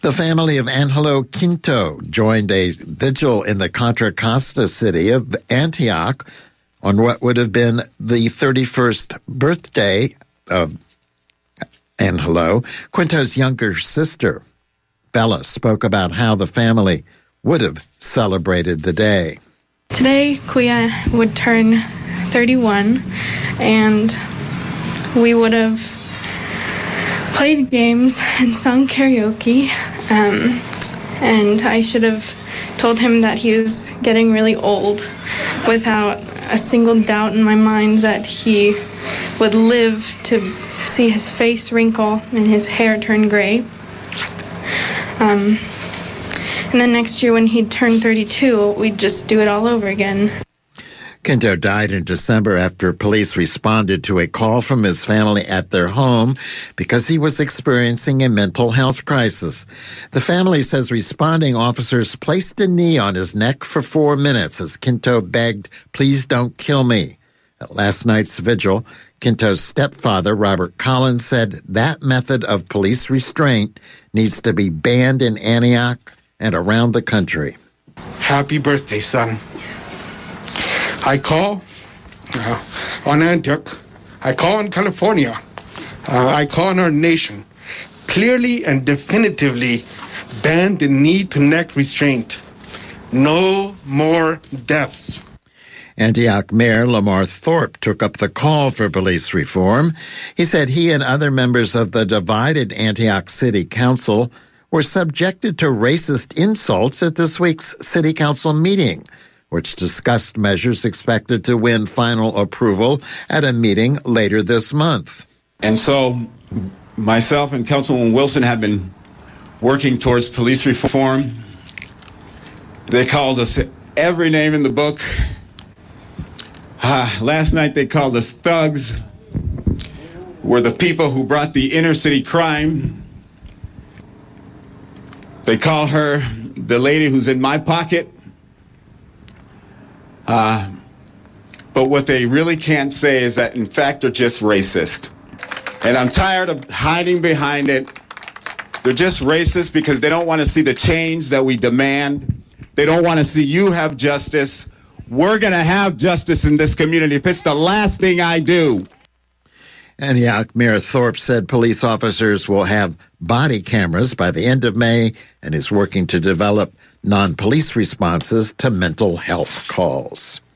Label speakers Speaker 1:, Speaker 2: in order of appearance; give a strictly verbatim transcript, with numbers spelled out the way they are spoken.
Speaker 1: The family of Angelo Quinto joined a vigil in the Contra Costa city of Antioch on what would have been the thirty-first birthday of Angelo. Quinto's younger sister, Bella, spoke about how the family would have celebrated the day.
Speaker 2: Today, Kuya would turn thirty-one, and we would have played games and sung karaoke, um, and I should have told him that he was getting really old without a single doubt in my mind that he would live to see his face wrinkle and his hair turn gray. Um, and then next year when he'd turn thirty-two, we'd just do it all over again.
Speaker 1: Quinto died in December after police responded to a call from his family at their home because he was experiencing a mental health crisis. The family says responding officers placed a knee on his neck for four minutes as Quinto begged, "Please don't kill me." At last night's vigil, Quinto's stepfather, Robert Collins, said that method of police restraint needs to be banned in Antioch and around the country.
Speaker 3: Happy birthday, son. I call uh, on Antioch. I call on California. Uh, I call on our nation. Clearly and definitively ban the knee-to-neck restraint. No more deaths.
Speaker 1: Antioch Mayor Lamar Thorpe took up the call for police reform. He said he and other members of the divided Antioch City Council were subjected to racist insults at this week's City Council meeting, which discussed measures expected to win final approval at a meeting later this month.
Speaker 4: And so myself and Councilwoman Wilson have been working towards police reform. They called us every name in the book. Uh, last night they called us thugs. We're the people who brought the inner city crime. They call her the lady who's in my pocket. Uh, but what they really can't say is that, in fact, they're just racist. And I'm tired of hiding behind it. They're just racist because they don't want to see the change that we demand. They don't want to see you have justice. We're going to have justice in this community if it's the last thing I do.
Speaker 1: Antioch Mayor Thorpe said police officers will have body cameras by the end of May and is working to develop non-police responses to mental health calls.